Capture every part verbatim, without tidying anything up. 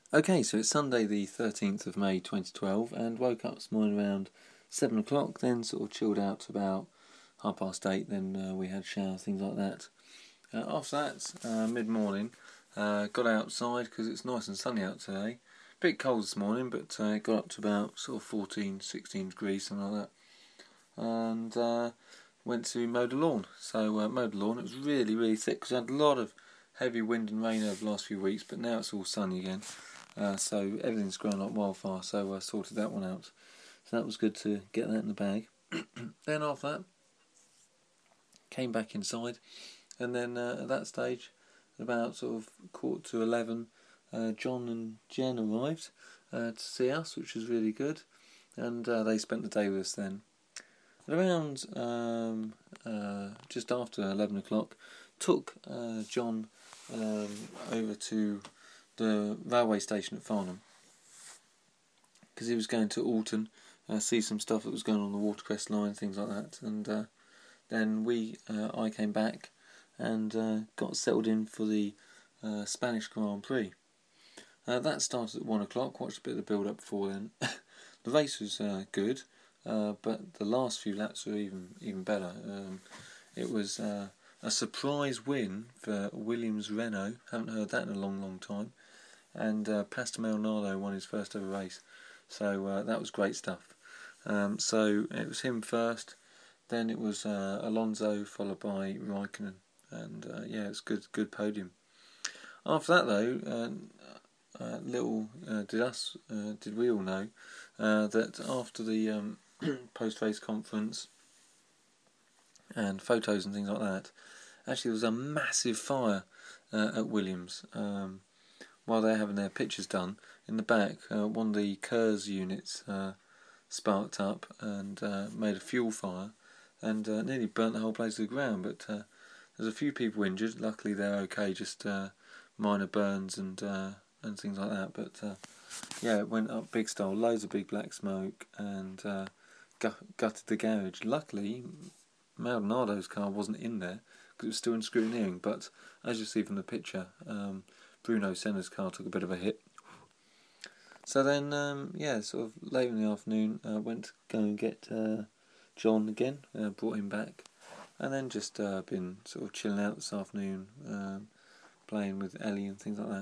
Okay, so it's Sunday the thirteenth of May twenty twelve, and woke up this morning around seven o'clock, then sort of chilled out to about half past eight, then uh, we had a shower, things like that. Uh, after that, uh, mid-morning, uh, got outside because it's nice and sunny out today. Bit cold this morning, but uh, it got up to about sort of fourteen, sixteen degrees, something like that. And uh, went to mow the lawn. So uh, mowed the lawn. It was really, really thick because I had a lot of heavy wind and rain over the last few weeks, but now it's all sunny again. Uh, so everything's grown like wildfire, so I sorted that one out. So that was good to get that in the bag. Then after that, came back inside, and then uh, at that stage, at about sort of quarter to eleven, uh, John and Jen arrived uh, to see us, which was really good, and uh, they spent the day with us then. At around um, uh, just after eleven o'clock, took uh, John um, over to the railway station at Farnham because he was going to Alton, uh, see some stuff that was going on, on the Watercress line, things like that. And uh, then we, uh, I came back and uh, got settled in for the uh, Spanish Grand Prix. Uh, that started at one o'clock. Watched a bit of the build-up before then. The race was uh, good, uh, but the last few laps were even even better. Um, it was uh, a surprise win for Williams Renault. Haven't heard that in a long, long time. And uh, Pastor Maldonado won his first ever race, so uh, that was great stuff. Um, so it was him first, then it was uh, Alonso, followed by Raikkonen, and uh, yeah, it's good, good podium. After that, though, uh, uh, little uh, did us, uh, did we all know uh, that after the um, post-race conference and photos and things like that, actually there was a massive fire uh, at Williams. Um, While they're having their pictures done, in the back, uh, one of the Kurz units uh, sparked up and uh, made a fuel fire and uh, nearly burnt the whole place to the ground. But uh, there's a few people injured. Luckily, they're okay, just uh, minor burns and uh, and things like that. But uh, yeah, it went up big style, loads of big black smoke, and uh, gut- gutted the garage. Luckily, Maldonado's car wasn't in there because it was still in scrutineering. But as you see from the picture, Um, Bruno Senna's car took a bit of a hit. So then, um, yeah, sort of late in the afternoon, I uh, went to go and get uh, John again, uh, brought him back, and then just uh, been sort of chilling out this afternoon, um, playing with Ellie and things like that.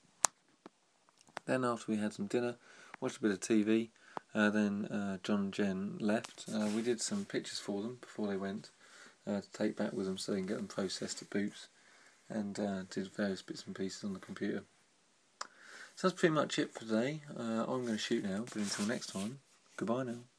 Then after we had some dinner, watched a bit of T V, uh, then uh, John and Jen left. Uh, we did some pictures for them before they went uh, to take back with them so they can get them processed at Boots, and uh, did various bits and pieces on the computer. So that's pretty much it for today. Uh, I'm going to shoot now, but until next time, goodbye now.